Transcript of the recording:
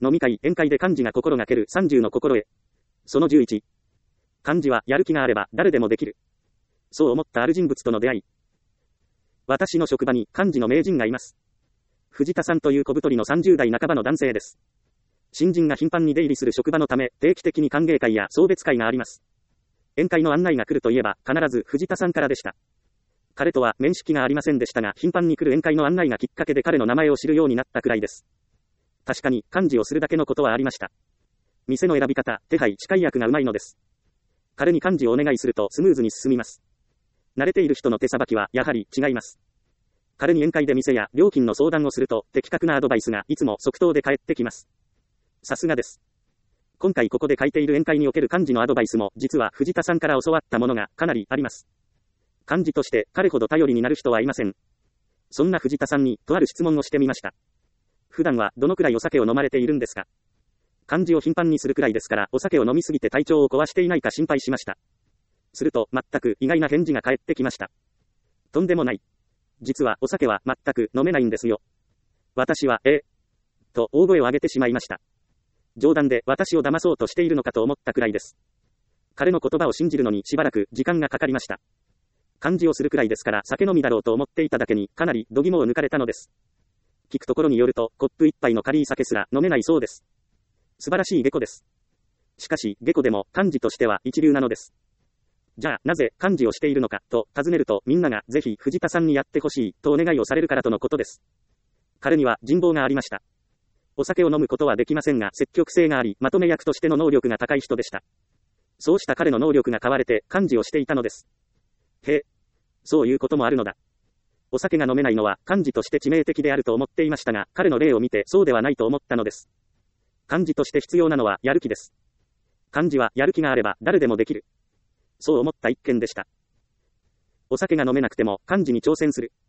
飲み会、宴会で幹事が心がける30の心得。その11。幹事はやる気があれば誰でもできる。そう思ったある人物との出会い。私の職場に幹事の名人がいます。藤田さんという小太りの30代半ばの男性です。新人が頻繁に出入りする職場のため、定期的に歓迎会や送別会があります。宴会の案内が来るといえば、必ず藤田さんからでした。彼とは面識がありませんでしたが、頻繁に来る宴会の案内がきっかけで彼の名前を知るようになったくらいです。確かに、幹事をするだけのことはありました。店の選び方、手配、司会役がうまいのです。彼に幹事をお願いするとスムーズに進みます。慣れている人の手さばきは、やはり違います。彼に宴会で店や料金の相談をすると、的確なアドバイスがいつも即答で返ってきます。さすがです。今回ここで書いている宴会における幹事のアドバイスも、実は藤田さんから教わったものがかなりあります。幹事として彼ほど頼りになる人はいません。そんな藤田さんに、とある質問をしてみました。普段はどのくらいお酒を飲まれているんですか？幹事を頻繁にするくらいですから、お酒を飲みすぎて体調を壊していないか心配しました。すると、全く意外な返事が返ってきました。とんでもない。実はお酒は全く飲めないんですよ。私は、と大声を上げてしまいました。冗談で私を騙そうとしているのかと思ったくらいです。彼の言葉を信じるのにしばらく時間がかかりました。幹事をするくらいですから酒飲みだろうと思っていただけにかなり度肝を抜かれたのです。聞くところによるとコップ一杯の軽い酒すら飲めないそうです。素晴らしい下戸です。しかし下戸でも幹事としては一流なのです。じゃあなぜ幹事をしているのかと尋ねるとみんながぜひ藤田さんにやってほしいとお願いをされるからとのことです。彼には人望がありました。お酒を飲むことはできませんが積極性がありまとめ役としての能力が高い人でした。そうした彼の能力が買われて幹事をしていたのです。へえ、そういうこともあるのだ。お酒が飲めないのは幹事として致命的であると思っていましたが、彼の例を見てそうではないと思ったのです。幹事として必要なのはやる気です。幹事はやる気があれば誰でもできる。そう思った一件でした。お酒が飲めなくても幹事に挑戦する。